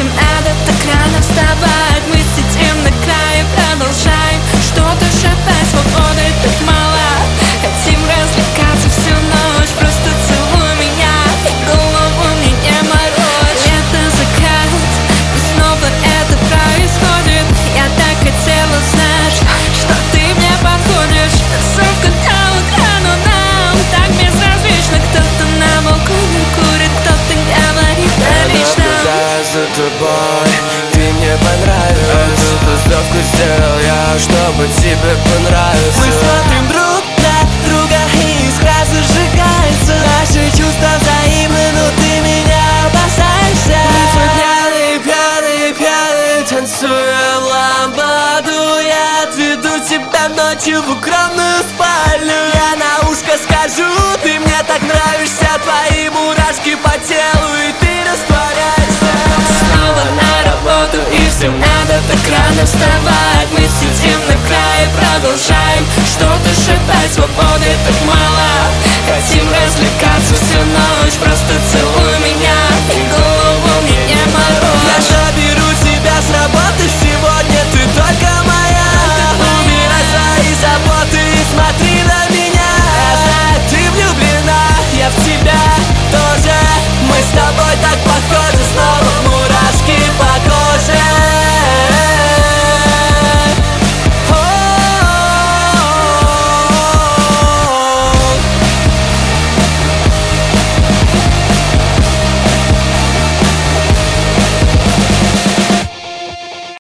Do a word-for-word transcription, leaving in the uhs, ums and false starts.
всем надо так рано вставать. Мы сидим на крае, продолжаем что-то шептать. Свободы так мало, хотим развлекаться всю ночь. Просто целуй меня и голову мне не морочь. Это закат, и снова это происходит. Я так хотела знать, что ты мне подходишь. Тусовка до утра, но нам так безразлично. Кто-то на балконе курит, кто-то говорит о личном. Я наблюдаю за тобой, ты мне понравилась. Эту тусовку сделал я, чтобы тебе понравиться. Мы смотрим друг на друга, и искра зажигается. Наши чувства взаимны, но ты меня опасаешься. Мы пьяные, пьяные, пьяные, танцуем ламбаду. Я отведу тебя ночью в укромную спальню. Я на ушко скажу, ты мне так нравишься. Твои мурашки по телу, и ты растворяешься. Снова на работу, и всем надо так рано вставать. Мы сидим на крае, продолжаем что-то шептать. Свободы так мало, хотим развлекаться всю ночь. Просто целуй меня